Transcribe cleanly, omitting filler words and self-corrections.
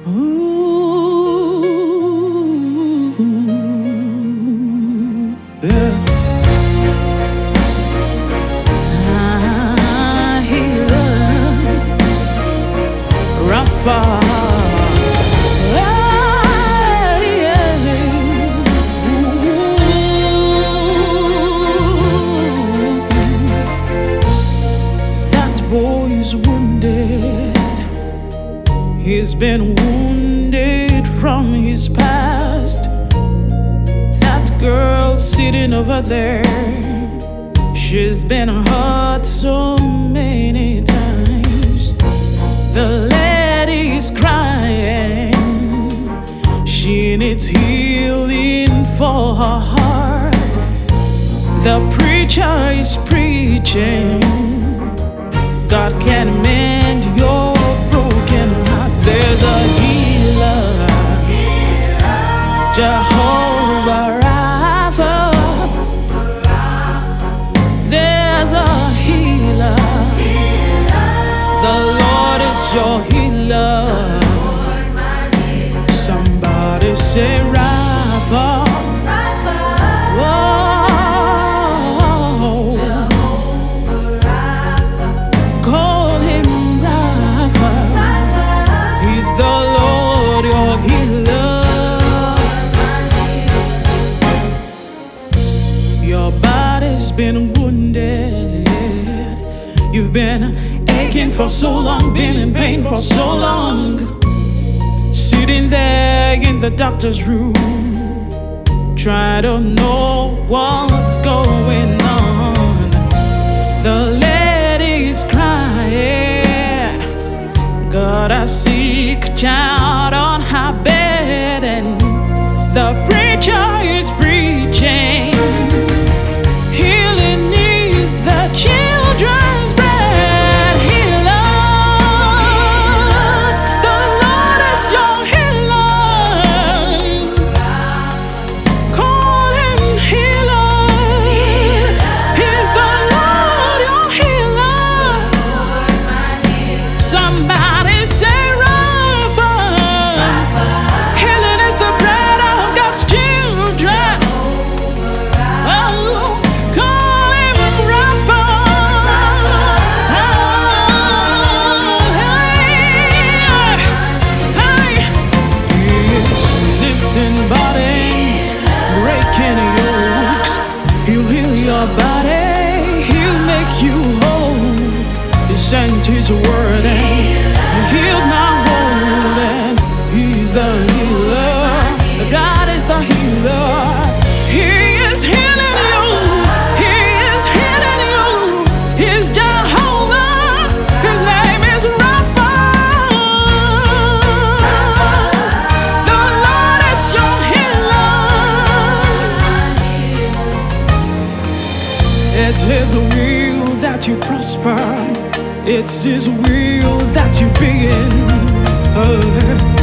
Ooh, yeah. Healer, Rapha. Wounded. He's been wounded from his past. That girl sitting over there, she's been hurt so many times. The lady is crying, she needs healing for her heart. The preacher is preaching, God can mend your broken heart. There's a healer, Jehovah Rapha. There's a healer, the Lord is your healer. Somebody say Rapha. Your body's been wounded. You've been aching for so long, been in pain for so long. Sitting there in the doctor's room, trying to know what's going on. The lady's crying, got a sick child on her bed, and the preacher is preaching. Healing is the children's bread. Healer, the Lord is your healer. Call him healer. He's the Lord, your healer. Somebody say Rapha. Healing is the bread of God's children. Bodies, breaking yokes. He'll heal your body, he'll make you whole. He sent his word and he healed my wound, and he's the healer. God is the healer. He is healing you, he is healing you. He's Jehovah, his name is Rapha. It's his will that you prosper. It's his will that you begin.